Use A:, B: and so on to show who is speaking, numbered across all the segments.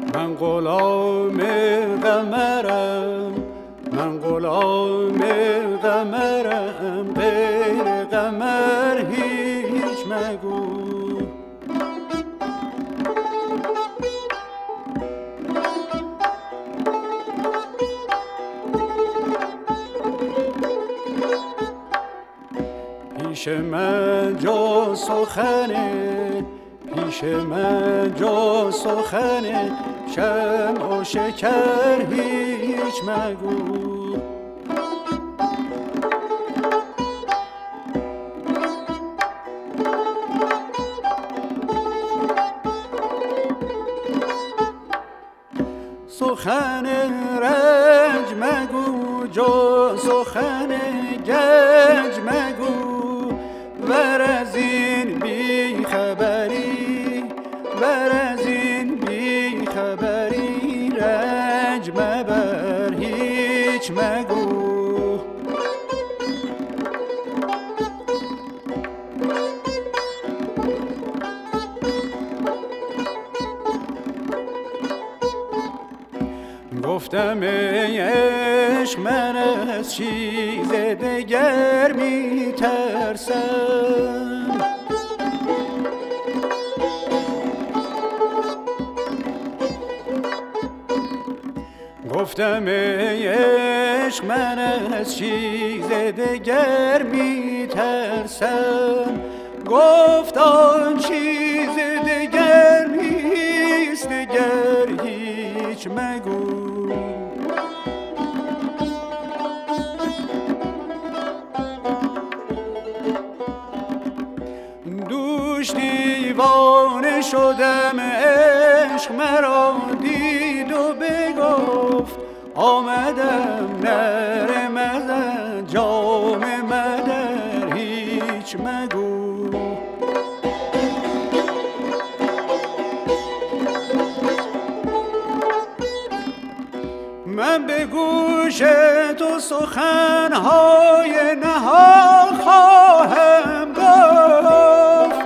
A: من غلام قمرم، من غلام قمرم، غیر قمر هیچ مگو. پیش من جو سخنه، پیش من جو سخنه، شمع و شکر هیچ مگو. سخن رنج مگو، جو سخن گنج مگو، ور از این بی خبری، ور از این بی خبری، رنج مبر هیچ مگو. گفتم ای عشق من از چیز دگر می ترسم، گفتم ای عشق من از چیز دگر می ترسم. گفت آن چیز دگر نیست، دگر هیچ مگو. دوش دیوانه شدم، عشق مرا دید و بگفت، آمدم نره مزن، جام مدر هیچ مگو. من به گوش تو سخنهای نهان خواهم گفت،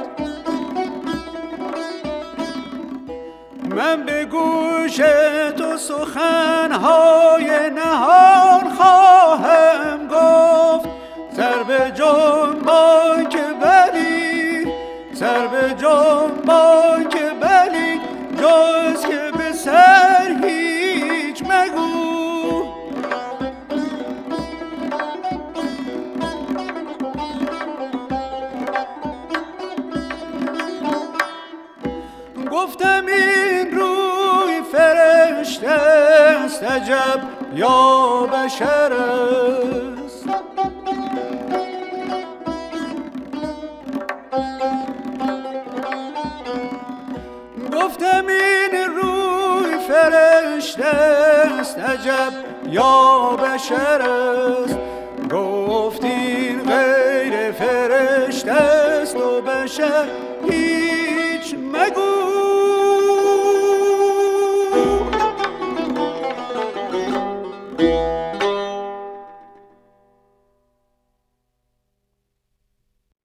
A: من به گوش تو سخنهای نهان خواهم گفت. سر به جنبان که بلی، سر به جنبان که بلی، جز که به سر هیچ مگو. گفتم این روی فرشته است، عجب یا بشر است. گفتم این روی فرشته است، عجب یا بشر است. گفت این غیر فرشته است و بشر هیچ مگو.